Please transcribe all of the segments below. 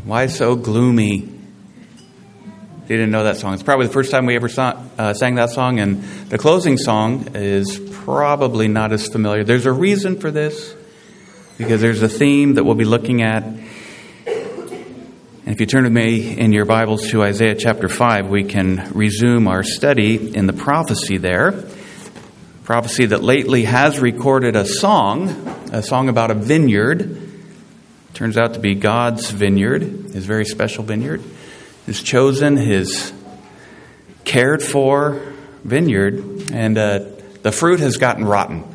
Why so gloomy? You didn't know that song. It's probably the first time we ever sang that song, and the closing song is probably not as familiar. There's a reason for this, because there's a theme that we'll be looking at. And if you turn with me in your Bibles to Isaiah chapter 5, we can resume our study in the prophecy there. Prophecy that lately has recorded a song about a vineyard. Turns out to be God's vineyard, his very special vineyard, his chosen, his cared for vineyard, and the fruit has gotten rotten.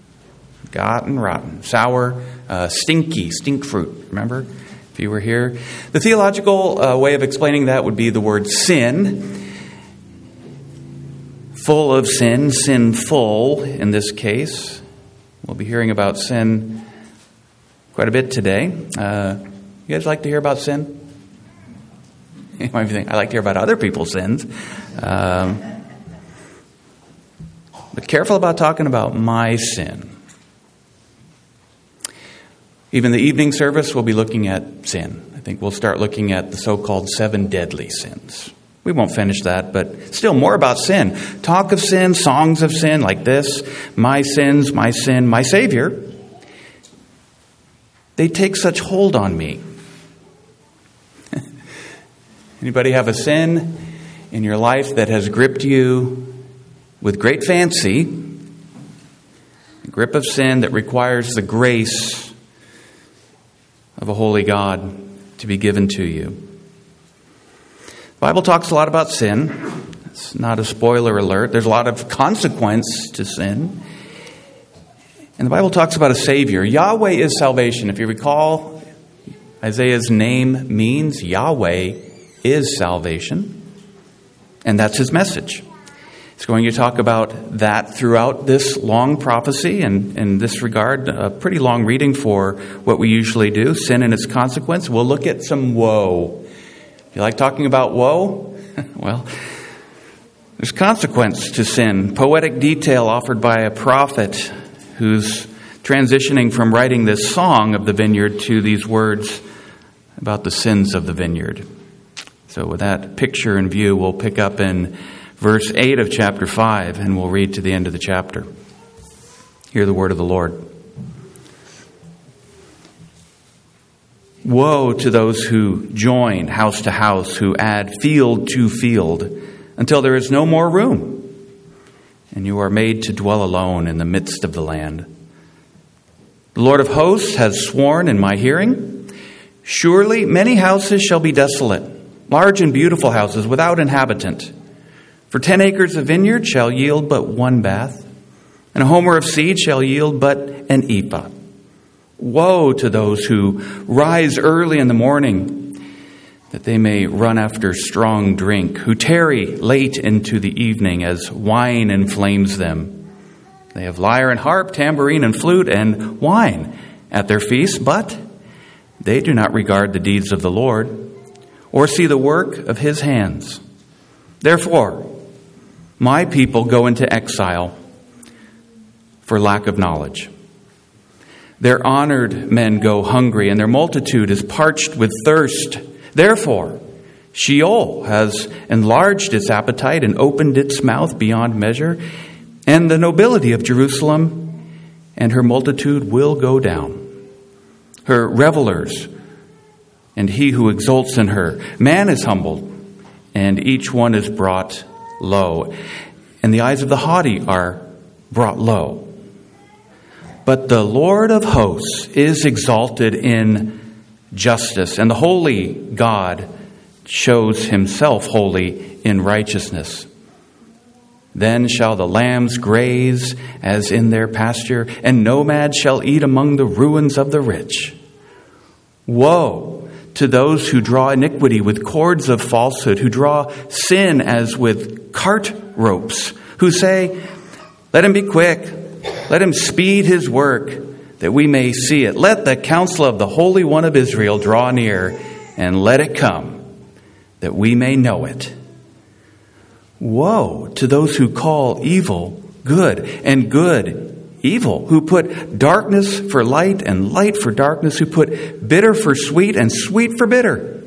Sour, stink fruit, remember, if you were here. The theological way of explaining that would be the word sin. Full of sin, sinful in this case. We'll be hearing about sin quite a bit today. You guys like to hear about sin? You might be thinking, I like to hear about other people's sins. But careful about talking about my sin. Even the evening service, we'll be looking at sin. I think we'll start looking at the so-called 7 deadly sins. We won't finish that, but still more about sin. Talk of sin, songs of sin like this. My sins, my sin, my Savior. They take such hold on me. Anybody have a sin in your life that has gripped you with great fancy? A grip of sin that requires the grace of a holy God to be given to you. The Bible talks a lot about sin. It's not a spoiler alert. There's a lot of consequence to sin. And the Bible talks about a Savior. Yahweh is salvation. If you recall, Isaiah's name means Yahweh is salvation. And that's his message. He's going to talk about that throughout this long prophecy. And in this regard, a pretty long reading for what we usually do. Sin and its consequence. We'll look at some woe. You like talking about woe? Well, there's consequence to sin. Poetic detail offered by a prophet who's transitioning from writing this song of the vineyard to these words about the sins of the vineyard. So with that picture in view, we'll pick up in verse 8 of chapter 5, and we'll read to the end of the chapter. Hear the word of the Lord. Woe to those who join house to house, who add field to field, until there is no more room, and you are made to dwell alone in the midst of the land. The Lord of hosts has sworn in my hearing, surely many houses shall be desolate, large and beautiful houses without inhabitant. For 10 acres of vineyard shall yield but 1 bath, and a homer of seed shall yield but an ephah. Woe to those who rise early in the morning, that they may run after strong drink, who tarry late into the evening as wine inflames them. They have lyre and harp, tambourine and flute, and wine at their feasts, but they do not regard the deeds of the Lord, or see the work of his hands. Therefore, my people go into exile for lack of knowledge. Their honored men go hungry, and their multitude is parched with thirst. Therefore, Sheol has enlarged its appetite and opened its mouth beyond measure, and the nobility of Jerusalem and her multitude will go down. Her revelers and he who exults in her. Man is humbled, and each one is brought low, and the eyes of the haughty are brought low. But the Lord of hosts is exalted in justice, and the holy God shows himself holy in righteousness. Then shall the lambs graze as in their pasture, and nomads shall eat among the ruins of the rich. Woe to those who draw iniquity with cords of falsehood, who draw sin as with cart ropes, who say, let him be quick, let him speed his work, that we may see it. Let the counsel of the Holy One of Israel draw near, and let it come, that we may know it. Woe to those who call evil good, and good evil, who put darkness for light and light for darkness, who put bitter for sweet and sweet for bitter,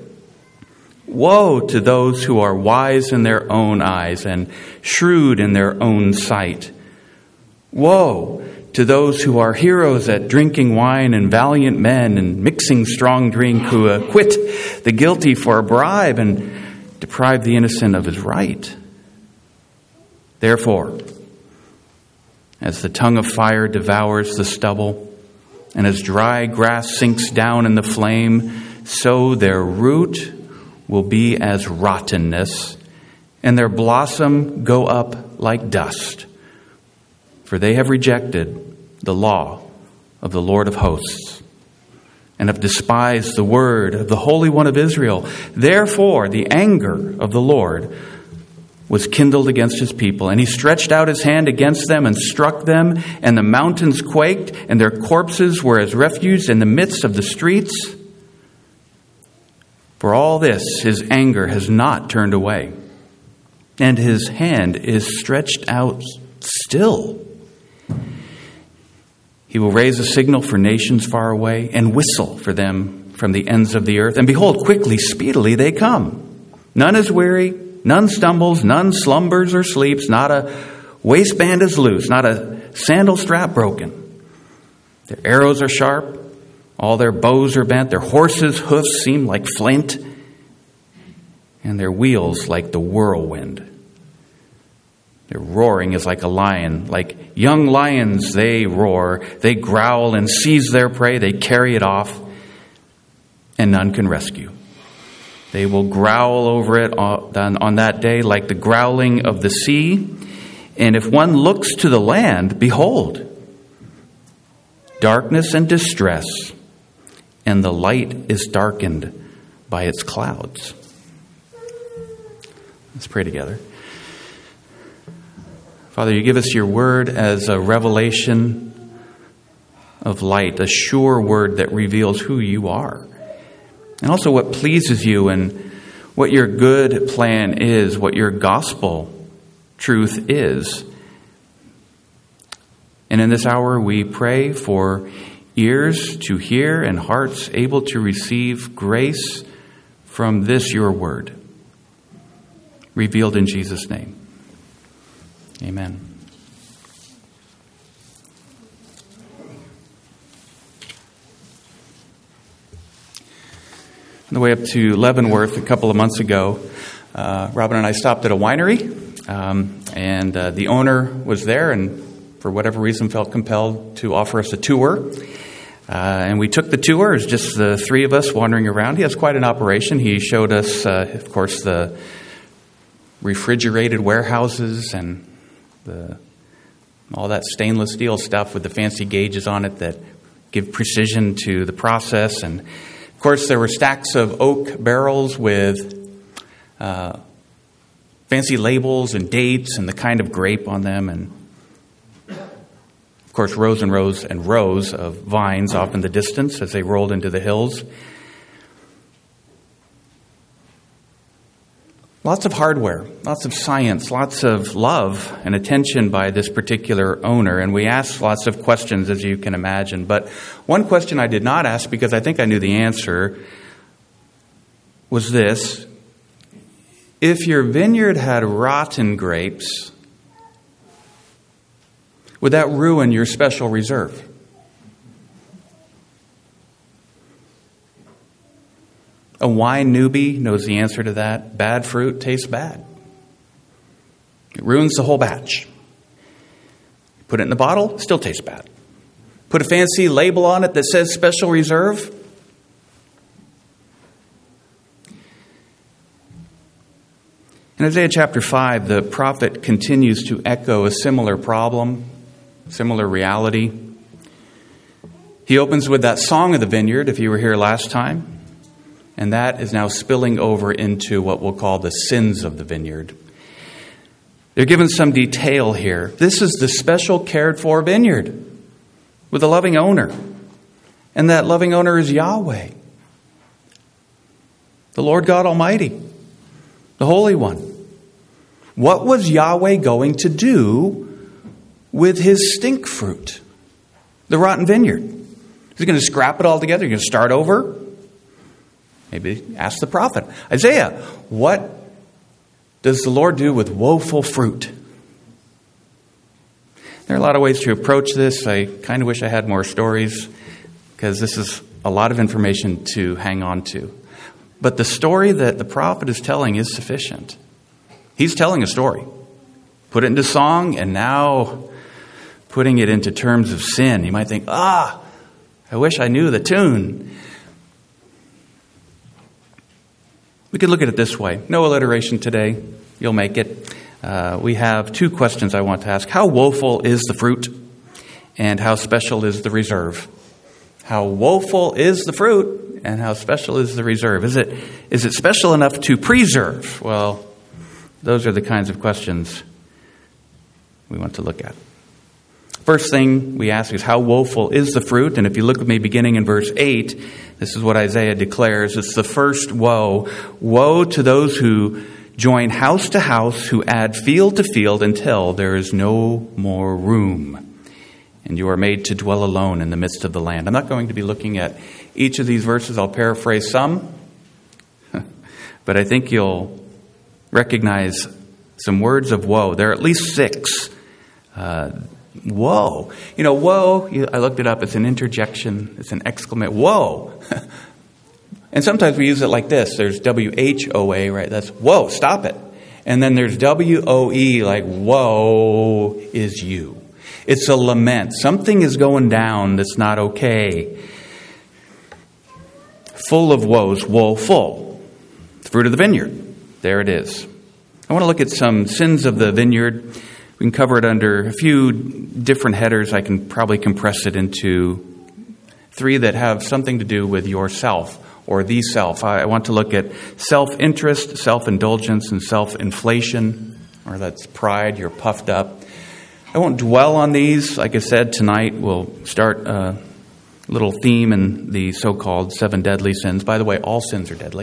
Woe to those who are wise in their own eyes and shrewd in their own sight. Woe to those who are heroes at drinking wine and valiant men and mixing strong drink, who acquit the guilty for a bribe and deprive the innocent of his right. Therefore, as the tongue of fire devours the stubble, and as dry grass sinks down in the flame, so their root will be as rottenness, and their blossom go up like dust. For they have rejected the law of the Lord of hosts, and have despised the word of the Holy One of Israel. Therefore, the anger of the Lord was kindled against his people, and he stretched out his hand against them and struck them, and the mountains quaked, and their corpses were as refuse in the midst of the streets. For all this, his anger has not turned away, and his hand is stretched out still. He will raise a signal for nations far away and whistle for them from the ends of the earth. And behold, quickly, speedily they come. None is weary, none stumbles, none slumbers or sleeps. Not a waistband is loose, not a sandal strap broken. Their arrows are sharp, all their bows are bent, their horses' hoofs seem like flint, and their wheels like the whirlwind. Their roaring is like a lion. Like young lions they roar. They growl and seize their prey. They carry it off, and none can rescue. They will growl over it on that day like the growling of the sea. And if one looks to the land, behold, darkness and distress, and the light is darkened by its clouds. Let's pray together. Father, you give us your word as a revelation of light, a sure word that reveals who you are, and also what pleases you and what your good plan is, what your gospel truth is. And in this hour, we pray for ears to hear and hearts able to receive grace from this, your word, revealed in Jesus' name. Amen. On the way up to Leavenworth a couple of months ago, Robin and I stopped at a winery, and the owner was there and for whatever reason felt compelled to offer us a tour. And we took the tour. It was just the three of us wandering around. He has quite an operation. He showed us, of course, the refrigerated warehouses and all that stainless steel stuff with the fancy gauges on it that give precision to the process. And, of course, there were stacks of oak barrels with fancy labels and dates and the kind of grape on them. And, of course, rows and rows and rows of vines off in the distance as they rolled into the hills. Lots of hardware, lots of science, lots of love and attention by this particular owner. And we asked lots of questions, as you can imagine. But one question I did not ask, because I think I knew the answer, was this. If your vineyard had rotten grapes, would that ruin your special reserve? A wine newbie knows the answer to that. Bad fruit tastes bad. It ruins the whole batch. Put it in the bottle, still tastes bad. Put a fancy label on it that says special reserve. In Isaiah chapter 5, the prophet continues to echo a similar problem, similar reality. He opens with that song of the vineyard, if you were here last time. And that is now spilling over into what we'll call the sins of the vineyard. They're given some detail here. This is the special cared for vineyard with a loving owner. And that loving owner is Yahweh, the Lord God Almighty, the Holy One. What was Yahweh going to do with his stink fruit, the rotten vineyard? Is he going to scrap it all together? Are you going to start over? Maybe ask the prophet. Isaiah, what does the Lord do with woeful fruit? There are a lot of ways to approach this. I kind of wish I had more stories because this is a lot of information to hang on to. But the story that the prophet is telling is sufficient. He's telling a story. Put it into song, and now putting it into terms of sin. You might think, I wish I knew the tune. We could look at it this way. No alliteration today. You'll make it. We have two questions I want to ask. How woeful is the fruit? And how special is the reserve? How woeful is the fruit? And how special is the reserve? Is it special enough to preserve? Well, those are the kinds of questions we want to look at. First thing we ask is, how woeful is the fruit? And if you look with me beginning in verse 8, this is what Isaiah declares. It's the first woe. Woe to those who join house to house, who add field to field until there is no more room. And you are made to dwell alone in the midst of the land. I'm not going to be looking at each of these verses. I'll paraphrase some. But I think you'll recognize some words of woe. There are at least 6. Woe. Woe, I looked it up. It's an interjection. It's an exclamation. Woe. And sometimes we use it like this. There's W-H-O-A, right? That's whoa, stop it. And then there's W-O-E, like woe is you. It's a lament. Something is going down that's not okay. Full of woes, woeful. The fruit of the vineyard. There it is. I want to look at some sins of the vineyard. We can cover it under a few different headers. I can probably compress it into 3 that have something to do with yourself or the self. I want to look at self-interest, self-indulgence, and self-inflation, or that's pride, you're puffed up. I won't dwell on these. Like I said, tonight we'll start a little theme in the so-called 7 deadly sins. By the way, all sins are deadly.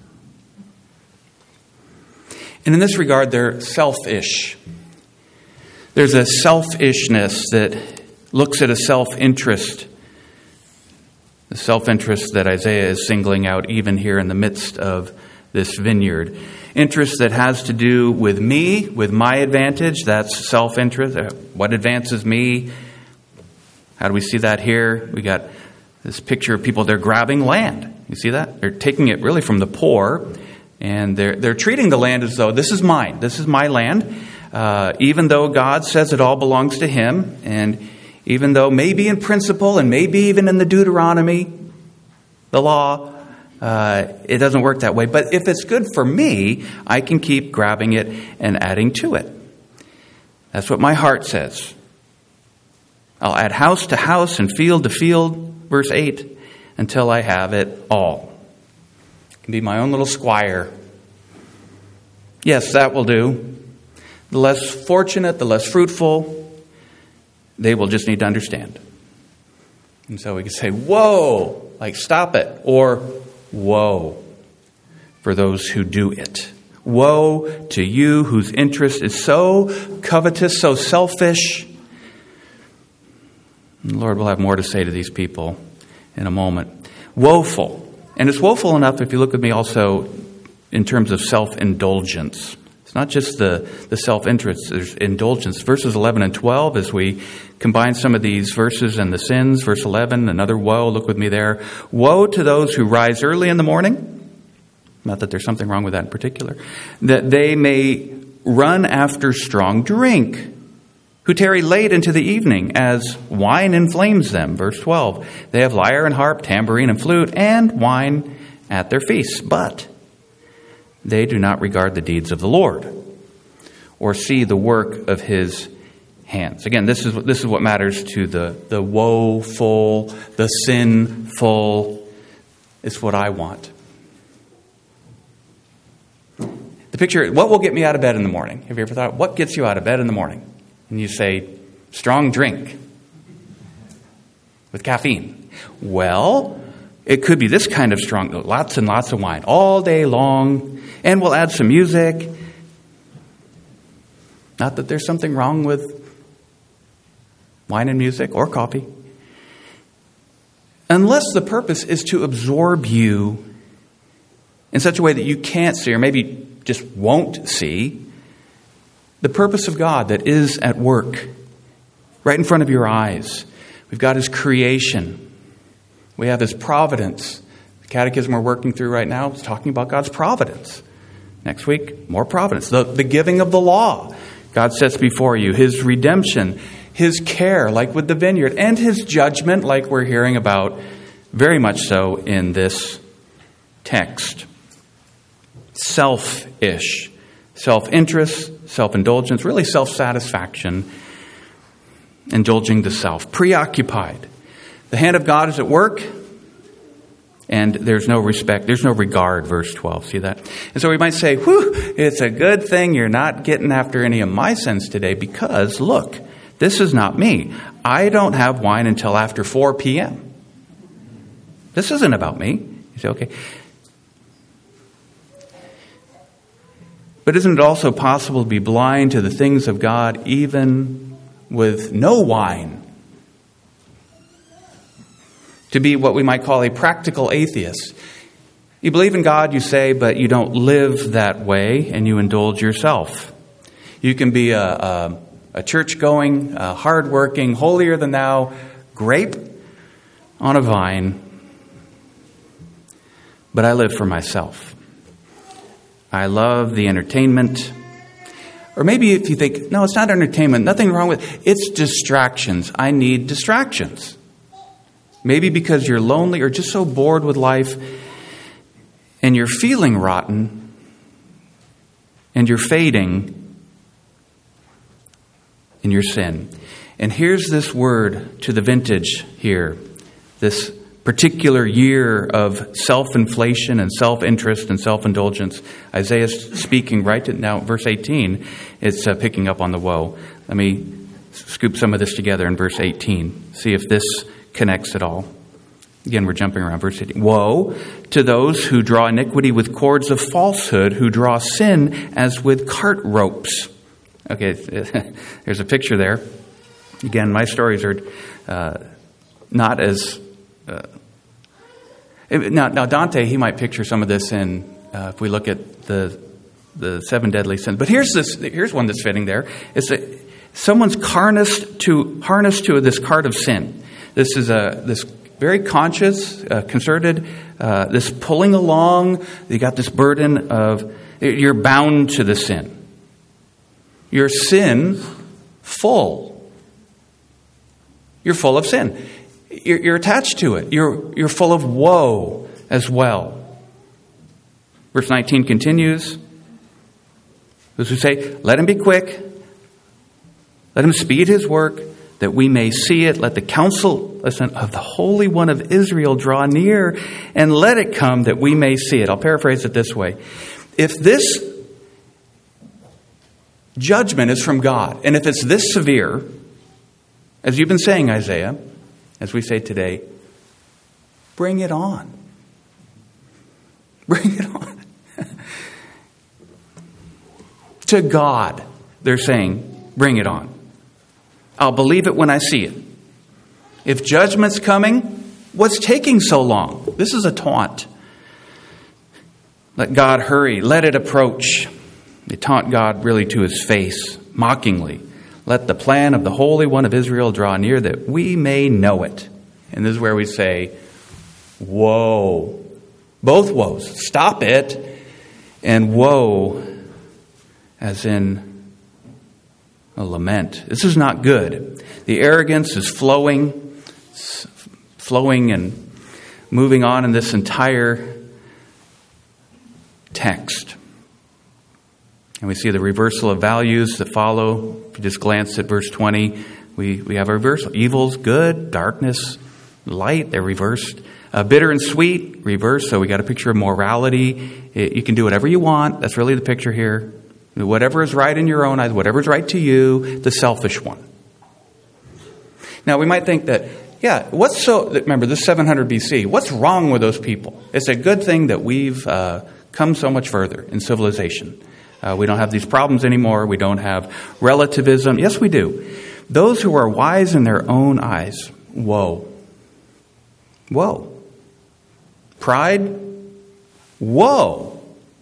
And in this regard, they're selfish. There's a selfishness that looks at a self-interest. The self-interest that Isaiah is singling out even here in the midst of this vineyard. Interest that has to do with me, with my advantage. That's self-interest. What advances me? How do we see that here? We got this picture of people, they're grabbing land. You see that? They're taking it really from the poor. And they're treating the land as though this is mine. This is my land. Even though God says it all belongs to Him. And even though maybe in principle and maybe even in the Deuteronomy, the law, it doesn't work that way. But if it's good for me, I can keep grabbing it and adding to it. That's what my heart says. I'll add house to house and field to field, verse 8, until I have it all. It can be my own little squire. Yes, that will do. The less fortunate, the less fruitful, they will just need to understand. And so we can say, whoa, like stop it, or woe for those who do it. Woe to you whose interest is so covetous, so selfish. And the Lord will have more to say to these people in a moment. Woeful. And it's woeful enough if you look at me also in terms of self-indulgence. It's not just the self-interest, there's indulgence. Verses 11 and 12, as we combine some of these verses and the sins. Verse 11, another woe, look with me there. Woe to those who rise early in the morning. Not that there's something wrong with that in particular. That they may run after strong drink. Who tarry late into the evening as wine inflames them. Verse 12, they have lyre and harp, tambourine and flute, and wine at their feasts. But they do not regard the deeds of the Lord or see the work of His hands. Again, this is what matters to the woeful, the sinful. It's what I want. The picture, what will get me out of bed in the morning? Have you ever thought, what gets you out of bed in the morning? And you say, strong drink with caffeine. Well, it could be this kind of strong, lots and lots of wine all day long, and we'll add some music. Not that there's something wrong with wine and music or coffee. Unless the purpose is to absorb you in such a way that you can't see, or maybe just won't see, the purpose of God that is at work right in front of your eyes. We've got His creation. We have His providence. The catechism we're working through right now is talking about God's providence. Next week, more providence. The giving of the law God sets before you. His redemption. His care, like with the vineyard. And His judgment, like we're hearing about very much so in this text. Selfish. Self-interest, self-indulgence, really self-satisfaction. Indulging the self. Preoccupied. The hand of God is at work. And there's no respect, there's no regard, verse 12. See that? And so we might say, whew, it's a good thing you're not getting after any of my sins today because, look, this is not me. I don't have wine until after 4 p.m. This isn't about me. You say, okay. But isn't it also possible to be blind to the things of God even with no wine? To be what we might call a practical atheist. You believe in God, you say, but you don't live that way, and you indulge yourself. You can be a church-going, hard-working, holier-than-thou grape on a vine, but I live for myself. I love the entertainment. Or maybe if you think, no, it's not entertainment, nothing wrong with it. It's distractions. I need distractions. Maybe because you're lonely or just so bored with life and you're feeling rotten and you're fading in your sin. And here's this word to the vintage here, this particular year of self-inflation and self-interest and self-indulgence. Isaiah speaking right now, verse 18, it's picking up on the woe. Let me scoop some of this together in verse 18. See if this connects at all. Again, we're jumping around. Verse 18. Woe to those who draw iniquity with cords of falsehood, who draw sin as with cart ropes. Okay, there's a picture there. Again, my stories are not as... Now Dante, he might picture some of this in, if we look at the 7 deadly sins. But here's one that's fitting there. It's someone's harnessed to this cart of sin. This is this very conscious, concerted, this pulling along. You got this burden of, you're bound to the sin. You're sin full. You're full of sin. You're attached to it. You're full of woe as well. Verse 19 continues. Those who say, let him be quick. Let him speed his work, that we may see it. Let the counsel of the Holy One of Israel draw near, and let it come that we may see it. I'll paraphrase it this way. If this judgment is from God, and if it's this severe, as you've been saying, Isaiah, as we say today, bring it on. Bring it on. To God, they're saying, bring it on. I'll believe it when I see it. If judgment's coming, what's taking so long? This is a taunt. Let God hurry. Let it approach. They taunt God really to his face, mockingly. Let the plan of the Holy One of Israel draw near, that we may know it. And this is where we say, woe. Both woes. Stop it. And woe, as in a lament. This is not good. The arrogance is flowing and moving on in this entire text. And we see the reversal of values that follow. If you just glance at verse 20, we have a reversal. Evil's good, darkness, light, they're reversed. Bitter and sweet, reversed. So we got a picture of morality. You can do whatever you want. That's really the picture here. Whatever is right in your own eyes, whatever is right to you, the selfish one. Now we might think that, remember this 700 BC, what's wrong with those people? It's a good thing that we've come so much further in civilization. We don't have these problems anymore. We don't have relativism. Yes, we do. Those who are wise in their own eyes, woe. Woe. Pride, Woe!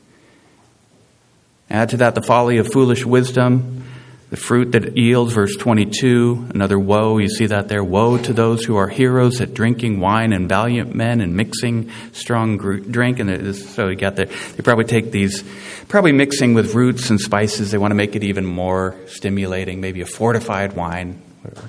Add to that the folly of foolish wisdom, the fruit that it yields, verse 22, another woe, you see that there. Woe to those who are heroes at drinking wine and valiant men and mixing strong drink. And so you got there. They probably take these, probably mixing with roots and spices. They want to make it even more stimulating, maybe a fortified wine, whatever.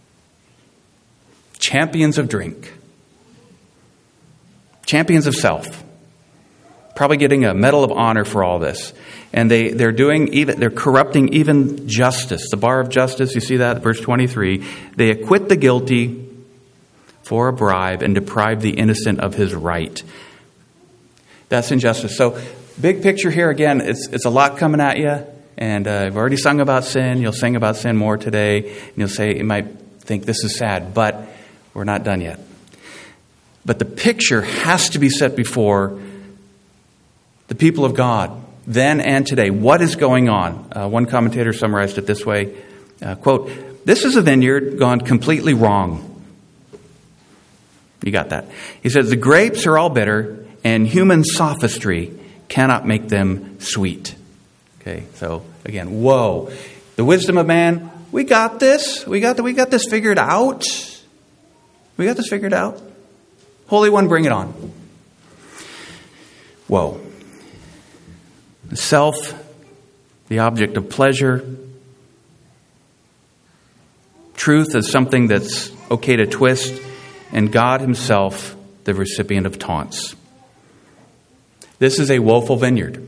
Champions of drink. Champions of self. Probably getting a Medal of Honor for all this. And they're corrupting even justice. The bar of justice, you see that, verse 23. They acquit the guilty for a bribe and deprive the innocent of his right. That's injustice. So, big picture here again, it's a lot coming at you. And I've already sung about sin. You'll sing about sin more today. And you'll say, you might think this is sad, but we're not done yet. But the picture has to be set before the people of God, then and today. What is going on? One commentator summarized it this way, quote, "This is a vineyard gone completely wrong." You got that. He says, the grapes are all bitter, and human sophistry cannot make them sweet. Okay, so again, woe. The wisdom of man, we got this. We got this figured out. We got this figured out. Holy One, bring it on. Woe. Self, the object of pleasure. Truth is something that's okay to twist. And God himself, the recipient of taunts. This is a woeful vineyard.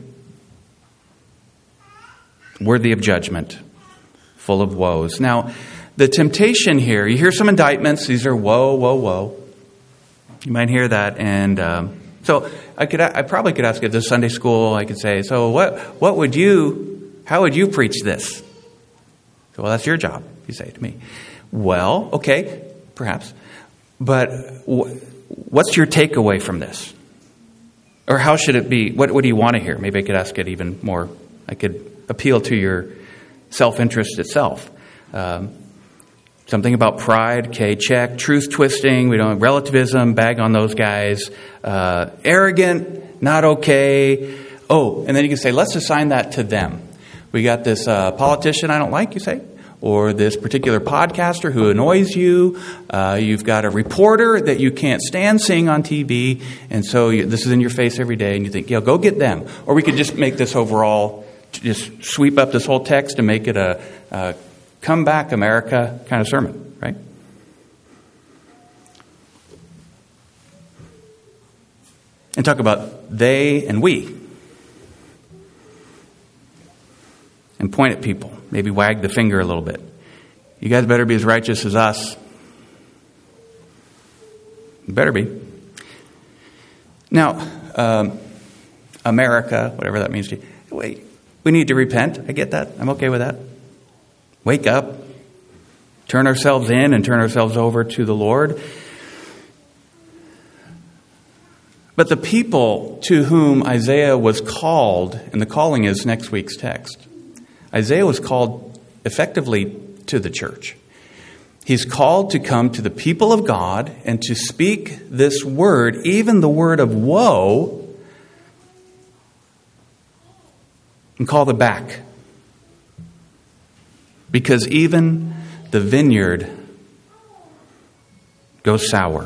Worthy of judgment. Full of woes. Now, the temptation here, you hear some indictments. These are woe, woe, woe. You might hear that. And so I probably could ask at this Sunday school, I could say, so how would you preach this? So, well, that's your job, you say to me. Well, okay, perhaps. But what's your takeaway from this? Or how should it be? What do you want to hear? Maybe I could ask it even more. I could appeal to your self-interest itself. Something about pride, okay, check. Truth twisting, we don't. Relativism, bag on those guys. Arrogant, not okay. Oh, and then you can say, let's assign that to them. We got this politician I don't like, you say, or this particular podcaster who annoys you. You've got a reporter that you can't stand seeing on TV, and so this is in your face every day, and you think, go get them. Or we could just make this overall, just sweep up this whole text and make it a come back America kind of sermon, right? And talk about they and we. And point at people. Maybe wag the finger a little bit. You guys better be as righteous as us. You better be. Now, America, whatever that means to you. Wait, we need to repent. I get that. I'm okay with that. Wake up. Turn ourselves in and turn ourselves over to the Lord. But the people to whom Isaiah was called, and the calling is next week's text, Isaiah was called effectively to the church. He's called to come to the people of God and to speak this word, even the word of woe, and call them back. Because even the vineyard goes sour.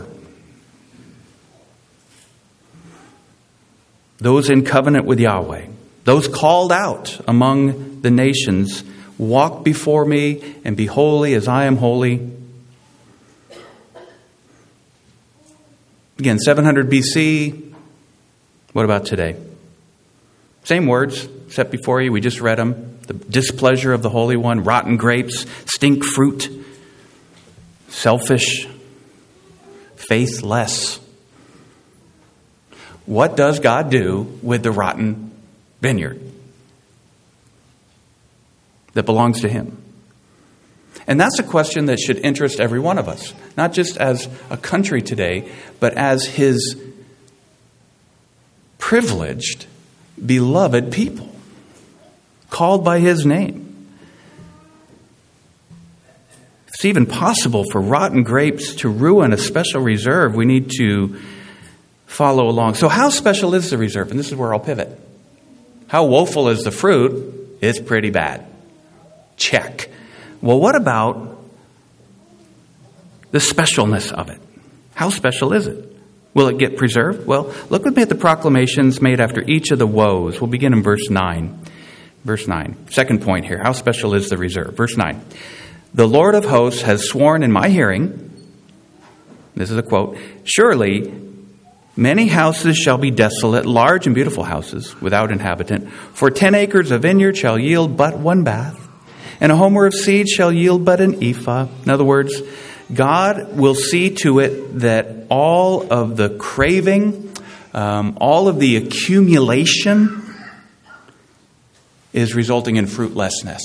Those in covenant with Yahweh, those called out among the nations, walk before me and be holy as I am holy. Again, 700 BC. What about today? Same words set before you. We just read them. The displeasure of the Holy One, rotten grapes, stink fruit, selfish, faithless. What does God do with the rotten vineyard that belongs to Him? And that's a question that should interest every one of us, not just as a country today, but as His privileged, beloved people, called by His name. If it's even possible for rotten grapes to ruin a special reserve, we need to follow along. So how special is the reserve? And this is where I'll pivot. How woeful is the fruit? It's pretty bad. Check. Well, what about the specialness of it? How special is it? Will it get preserved? Well, look with me at the proclamations made after each of the woes. We'll begin in verse 9. Verse 9. Second point here. How special is the reserve? Verse 9. The Lord of hosts has sworn in my hearing, this is a quote, surely many houses shall be desolate, large and beautiful houses without inhabitant. For 10 acres of vineyard shall yield but one bath, and a homer of seed shall yield but an ephah. In other words, God will see to it that all of the craving, all of the accumulation is resulting in fruitlessness.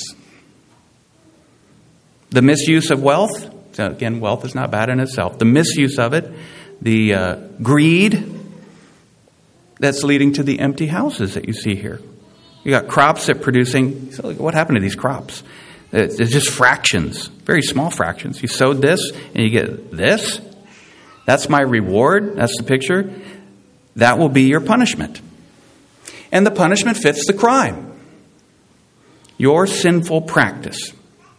The misuse of wealth, so again, wealth is not bad in itself. The misuse of it, the greed, that's leading to the empty houses that you see here. You got crops that producing, so what happened to these crops? It's just fractions, very small fractions. You sowed this and you get this. That's my reward. That's the picture. That will be your punishment. And the punishment fits the crime. Your sinful practice.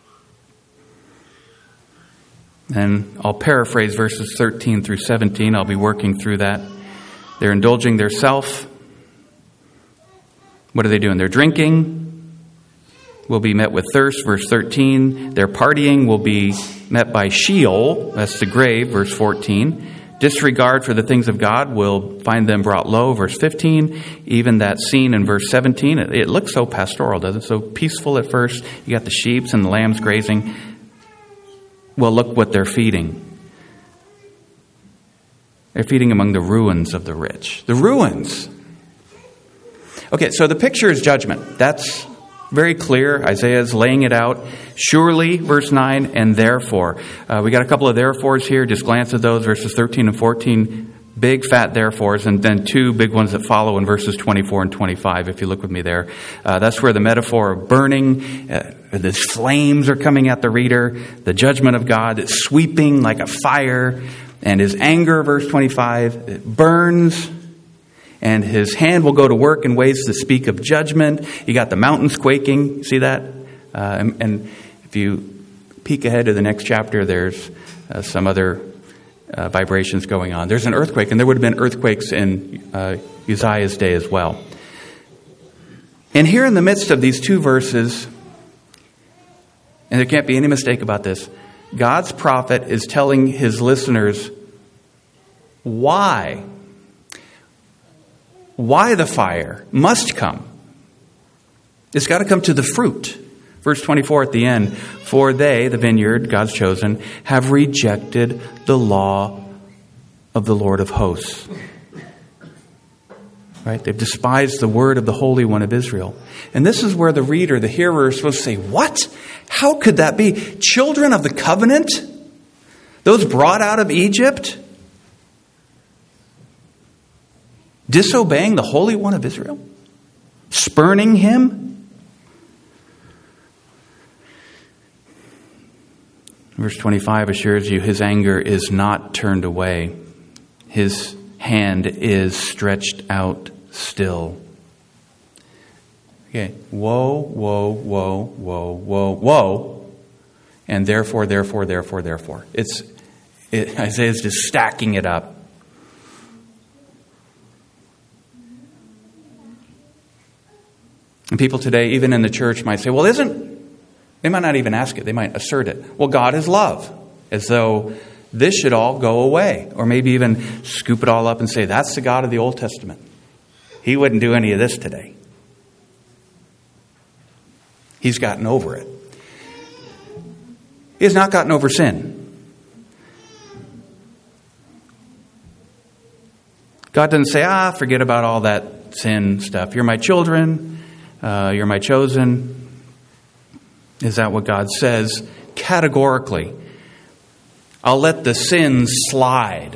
And I'll paraphrase verses 13 through 17. I'll be working through that. They're indulging their self. What are they doing? They're drinking. Will be met with thirst, verse 13. Their partying will be met by Sheol, that's the grave, verse 14. Disregard for the things of God will find them brought low, verse 15. Even that scene in verse 17, it looks so pastoral, doesn't it? So peaceful at first. You got the sheep and the lambs grazing. Well, look what they're feeding. They're feeding among the ruins of the rich. The ruins. Okay, so the picture is judgment. That's very clear. Isaiah is laying it out. Surely, verse 9, and therefore. We got a couple of therefores here. Just glance at those, verses 13 and 14. Big, fat therefores, and then two big ones that follow in verses 24 and 25, if you look with me there. That's where the metaphor of burning, the flames are coming at the reader. The judgment of God is sweeping like a fire. And his anger, verse 25, it burns. And his hand will go to work in ways to speak of judgment. You got the mountains quaking. See that? And if you peek ahead to the next chapter, there's some other vibrations going on. There's an earthquake, and there would have been earthquakes in Uzziah's day as well. And here in the midst of these two verses, and there can't be any mistake about this, God's prophet is telling his listeners why the fire must come. It's got to come to the fruit. Verse 24 at the end, for they, the vineyard, God's chosen, have rejected the law of the Lord of hosts. Right? They've despised the word of the Holy One of Israel. And this is where the reader, the hearer, is supposed to say, what? How could that be? Children of the covenant? Those brought out of Egypt? Disobeying the Holy One of Israel? Spurning him? Verse 25 assures you his anger is not turned away. His hand is stretched out still. Okay. Woe, woe, woe, woe, woe, woe. And therefore. Isaiah's just stacking it up. And people today, even in the church, might say, well, they might not even ask it. They might assert it. Well, God is love. As though this should all go away. Or maybe even scoop it all up and say, that's the God of the Old Testament. He wouldn't do any of this today. He's gotten over it. He has not gotten over sin. God doesn't say, forget about all that sin stuff. You're my children. You're my chosen. Is that what God says? Categorically. I'll let the sins slide.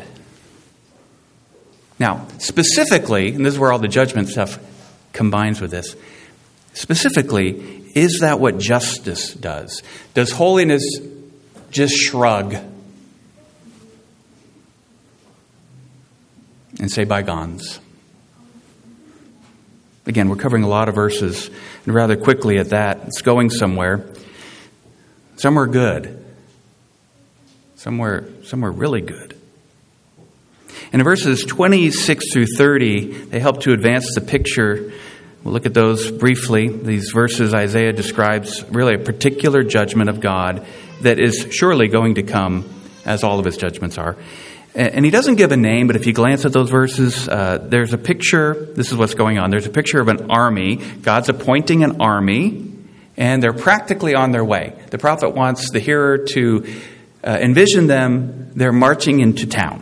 Now, specifically, and this is where all the judgment stuff combines with this. Specifically, is that what justice does? Does holiness just shrug? and say bygones. Again, we're covering a lot of verses, and rather quickly at that. It's going somewhere. Somewhere good. Somewhere really good. And in verses 26 through 30, they help to advance the picture. We'll look at those briefly. These verses, Isaiah describes really a particular judgment of God that is surely going to come, as all of his judgments are. And he doesn't give a name, but if you glance at those verses, there's a picture. This is what's going on. There's a picture of an army. God's appointing an army, and they're practically on their way. The prophet wants the hearer to envision them. They're marching into town.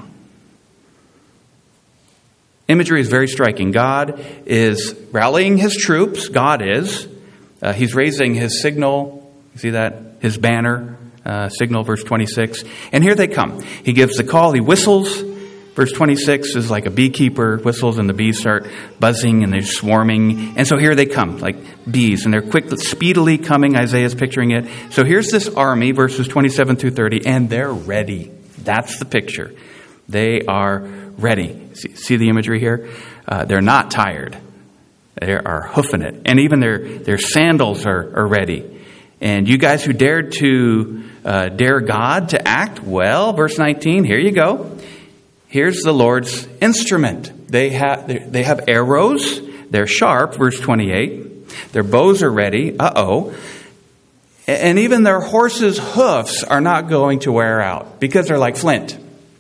Imagery is very striking. God is rallying his troops. God is. He's raising his signal. You see that? His banner. Signal, verse 26. And here they come. He gives the call. He whistles. Verse 26 is like a beekeeper whistles and the bees start buzzing and they're swarming. And so here they come, like bees. And they're speedily coming. Isaiah's picturing it. So here's this army, verses 27 through 30, and they're ready. That's the picture. They are ready. See the imagery here? They're not tired. They are hoofing it. And even their sandals are ready. And you guys who dared to dare God to act, well, verse 19, here you go. Here's the Lord's instrument. They have arrows. They're sharp, verse 28. Their bows are ready. And even their horses' hoofs are not going to wear out because they're like flint.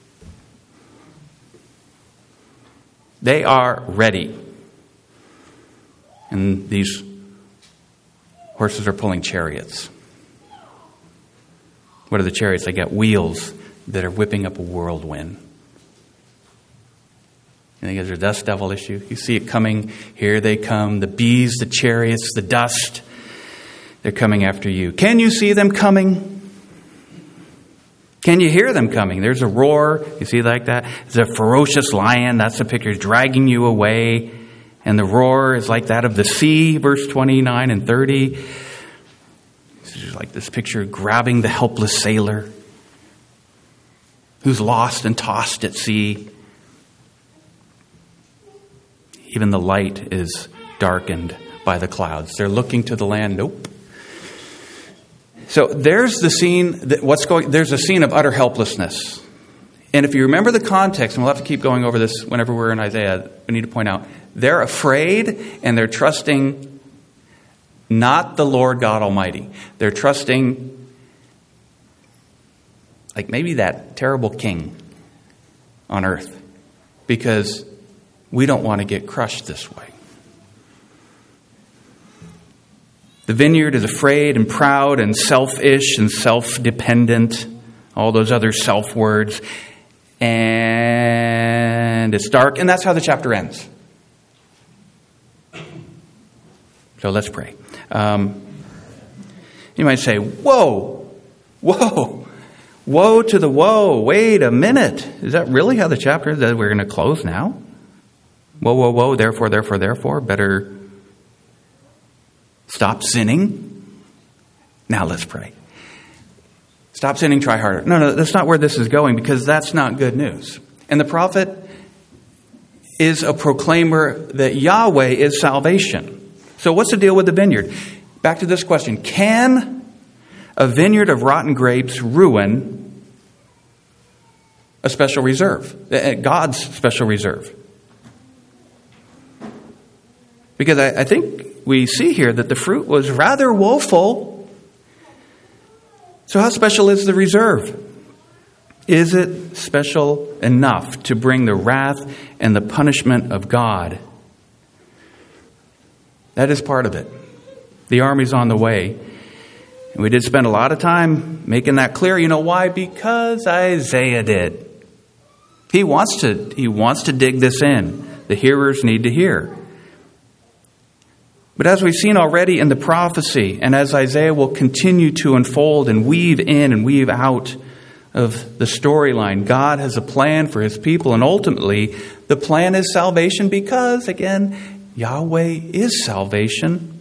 They are ready. And these horses are pulling chariots. What are the chariots? They got wheels that are whipping up a whirlwind. You think there's a dust devil issue? You see it coming. Here they come. The bees, the chariots, the dust. They're coming after you. Can you see them coming? Can you hear them coming? There's a roar. You see like that? There's a ferocious lion. That's the picture. Dragging you away. And the roar is like that of the sea, verse 29 and 30. It's like this picture grabbing the helpless sailor who's lost and tossed at sea. Even the light is darkened by the clouds. They're looking to the land. Nope. So there's the scene. There's a scene of utter helplessness. And if you remember the context, and we'll have to keep going over this whenever we're in Isaiah, we need to point out, they're afraid and they're trusting not the Lord God Almighty. They're trusting like maybe that terrible king on earth because we don't want to get crushed this way. The vineyard is afraid and proud and selfish and self-dependent, all those other self words. And it's dark, and that's how the chapter ends. So let's pray. You might say, whoa, woe to the woe. Wait a minute. Is that really how the chapter is? That we're going to close now? Whoa, therefore, better stop sinning. Now let's pray. Stop sinning, try harder. No, that's not where this is going because that's not good news. And the prophet is a proclaimer that Yahweh is salvation. So what's the deal with the vineyard? Back to this question. Can a vineyard of rotten grapes ruin a special reserve? God's special reserve? Because I think we see here that the fruit was rather woeful. So how special is the reserve? Is it special enough to bring the wrath and the punishment of God? That is part of it. The army's on the way. And we did spend a lot of time making that clear. You know why? Because Isaiah did. He wants to dig this in. The hearers need to hear. But as we've seen already in the prophecy, and as Isaiah will continue to unfold and weave in and weave out of the storyline, God has a plan for his people. And ultimately, the plan is salvation because, again, Yahweh is salvation.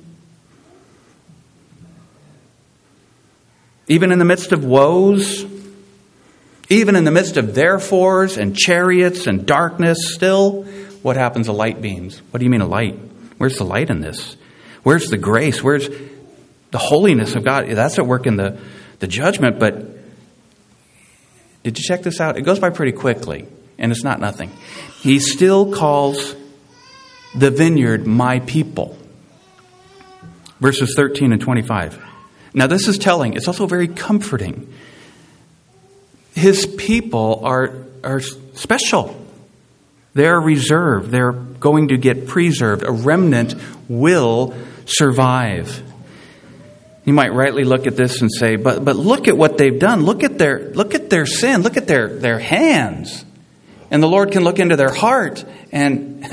Even in the midst of woes, Even in the midst of therefores and chariots and darkness, still, what happens to light beams? What do you mean a light? Where's the light in this? Where's the grace? Where's the holiness of God? That's at work in the judgment, but did you check this out? It goes by pretty quickly, and it's not nothing. He still calls the vineyard my people. Verses 13 and 25. Now this is telling. It's also very comforting. His people are special. They're reserved. They're going to get preserved. A remnant will survive. You might rightly look at this and say, but look at what they've done. Look at their sin. Look at their hands. And the Lord can look into their heart, and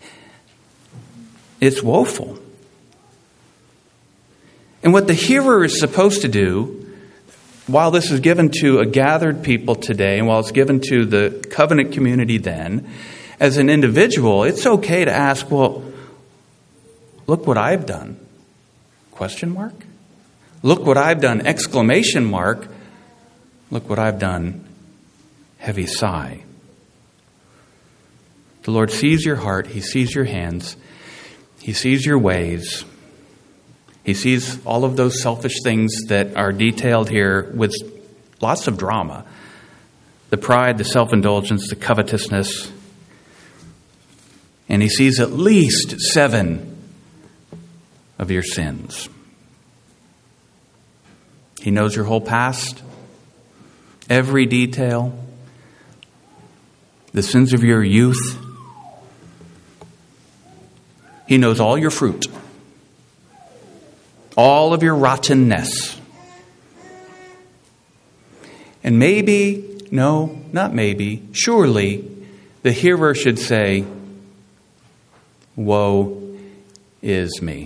it's woeful. And what the hearer is supposed to do, while this is given to a gathered people today, and while it's given to the covenant community then, as an individual, it's okay to ask, well, look what I've done. Question mark? Look what I've done. Exclamation mark. Look what I've done. Heavy sigh. The Lord sees your heart. He sees your hands. He sees your ways. He sees all of those selfish things that are detailed here with lots of drama. The pride, the self-indulgence, the covetousness. And he sees at least 7 of your sins. He knows your whole past, every detail, the sins of your youth. He knows all your fruit, all of your rottenness. And maybe, no, not maybe, surely the hearer should say, woe is me.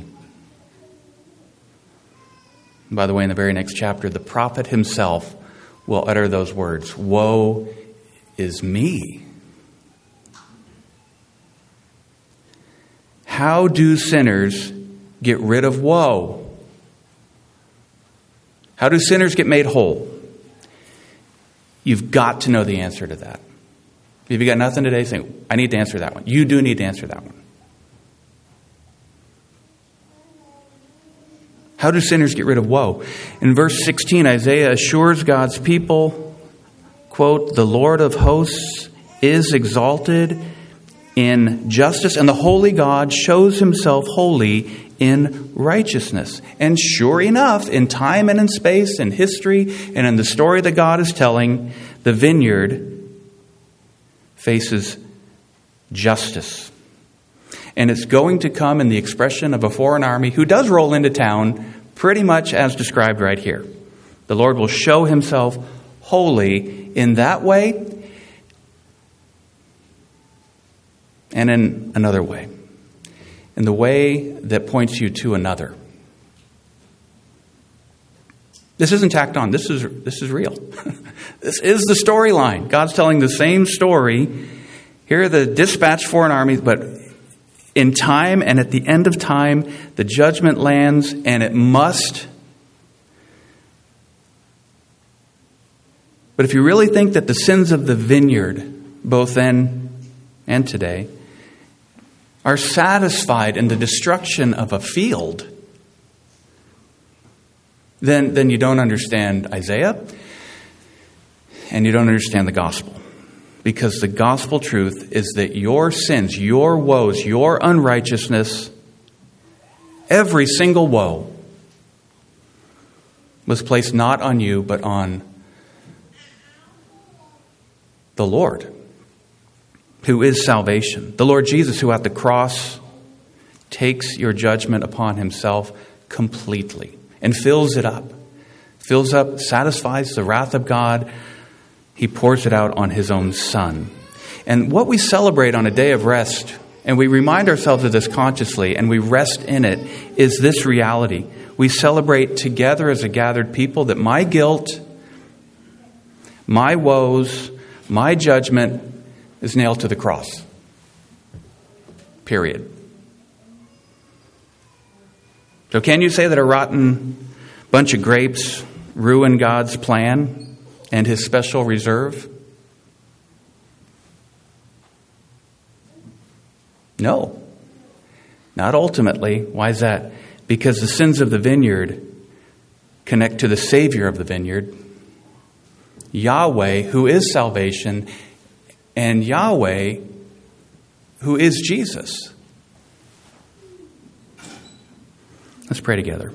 And by the way, in the very next chapter, the prophet himself will utter those words, woe is me. How do sinners get rid of woe? How do sinners get made whole? You've got to know the answer to that. If you got nothing today, say, I need to answer that one. You do need to answer that one. How do sinners get rid of woe? In verse 16, Isaiah assures God's people, quote, the Lord of hosts is exalted in justice, and the holy God shows himself holy in righteousness. And sure enough, in time and in space, in history, and in the story that God is telling, the vineyard faces justice. And it's going to come in the expression of a foreign army who does roll into town pretty much as described right here. The Lord will show himself holy in that way and in another way. In the way that points you to another. This isn't tacked on. This is real. This is the storyline. God's telling the same story. Here are the dispatched foreign armies, but in time and at the end of time, the judgment lands, and it must. But if you really think that the sins of the vineyard, both then and today, are satisfied in the destruction of a field, then you don't understand Isaiah, and you don't understand the gospel. Because the gospel truth is that your sins, your woes, your unrighteousness, every single woe was placed not on you, but on the Lord, who is salvation. The Lord Jesus, who at the cross takes your judgment upon himself completely and fills it up, satisfies the wrath of God. He pours it out on his own Son. And what we celebrate on a day of rest, and we remind ourselves of this consciously, and we rest in it, is this reality. We celebrate together as a gathered people that my guilt, my woes, my judgment is nailed to the cross. Period. So can you say that a rotten bunch of grapes ruin God's plan? and his special reserve? No, not ultimately. Why is that? Because the sins of the vineyard connect to the Savior of the vineyard, Yahweh, who is salvation, and Yahweh, who is Jesus. Let's pray together.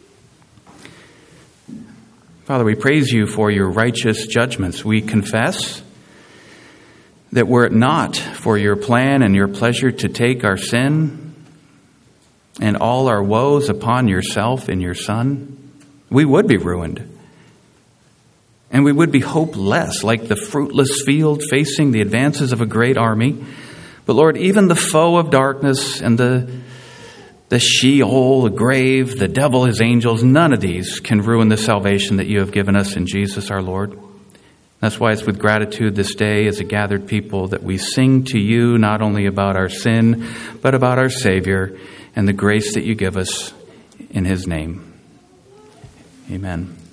Father, we praise you for your righteous judgments. We confess that were it not for your plan and your pleasure to take our sin and all our woes upon yourself and your Son, we would be ruined. And we would be hopeless, like the fruitless field facing the advances of a great army. But Lord, even the foe of darkness and the Sheol, the grave, the devil, his angels, none of these can ruin the salvation that you have given us in Jesus our Lord. That's why it's with gratitude this day as a gathered people that we sing to you not only about our sin, but about our Savior and the grace that you give us in his name. Amen.